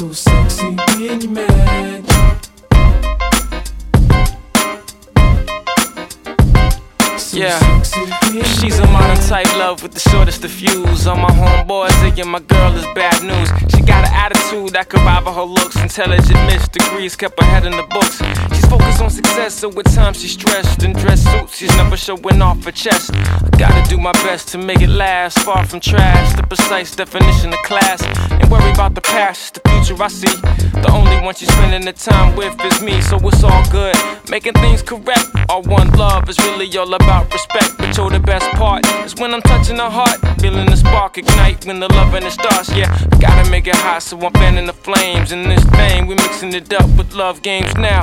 So sexy when you're mad. Yeah, she's a modern type love with the shortest of fuse. All my homeboys thinking my girl is bad news. She got an attitude that could rival her looks. Intelligent miss, degrees kept her head in the books. She's focused on success, so at times she's stressed. In dress suits, she's never showing off her chest. I gotta do my best to make it last. Far from trash, the precise definition of class. Ain't worry about the past, the future I see. The only one she's spending the time with is me, so it's all good. Making things correct. Our one love is really all about respect. But yo, the best part is when I'm touching her heart, feeling the spark ignite when the loving it starts. Yeah, I gotta make it hot, so I'm fanning the flames. And this thing, we mixing it up with love games now.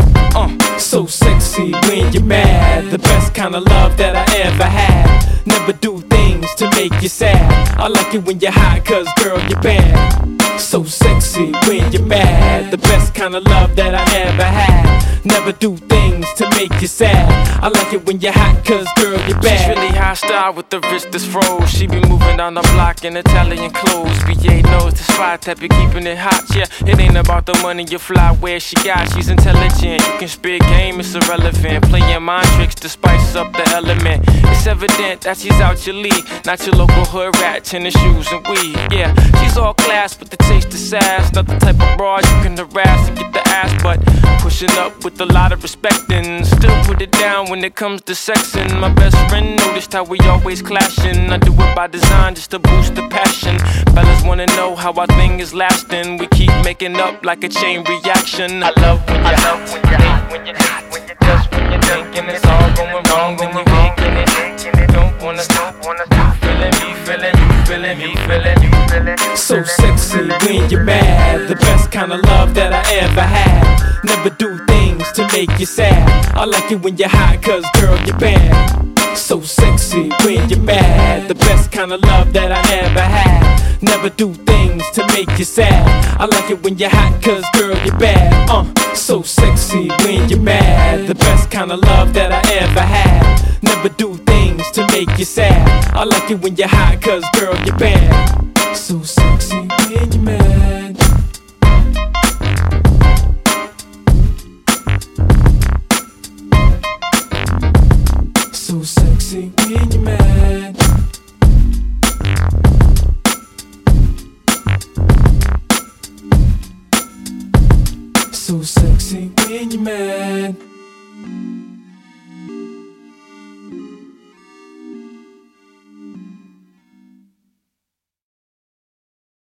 So sexy when you're mad, the best kind of love that I ever had. Never do things to make you sad. I like it when you're hot, cause girl, you're bad. So sexy when you're mad, the best kind of love that I ever had. Never do things to make you sad. I like it when you're hot, cause girl, you're bad. She's really hostile with the wrist that's froze. She be moving down the block in Italian clothes. BA knows the spot that be keeping it hot. Yeah, it ain't about the money you fly where she got. She's intelligent, you can spit game, it's irrelevant. Playing mind tricks to spice up the element. It's evident that she's out your league, not your local hood rat, tennis shoes and weed. Yeah, she's all class with the taste of sass. Not the type of broad you can harass to get the ass, but pushing up with a lot of respect and still put it down when it comes to sexing. My best friend noticed how we always clashing. I do it by design just to boost the passion. Fellas wanna know how our thing is lasting. We keep making up like a chain reaction. I love when you're hot, when you're hot, just when you're thinking it's all going wrong, when you're making it. Don't wanna stop, feeling me, feeling you, feeling me, feeling you, feeling you. So sexy when you're mad, the best kind of love that I ever had. Never do things to make you sad. I like it when you're hot, cause girl, you're bad. So sexy when you're mad, the best kind of love that I ever had. Never do things to make you sad. I like it when you're hot, cause girl, you're bad. So sexy when you're mad, the best kind of love that I ever had. Never do things to make you sad. I like it when you're hot, cause girl, you're bad. So sexy when you're mad.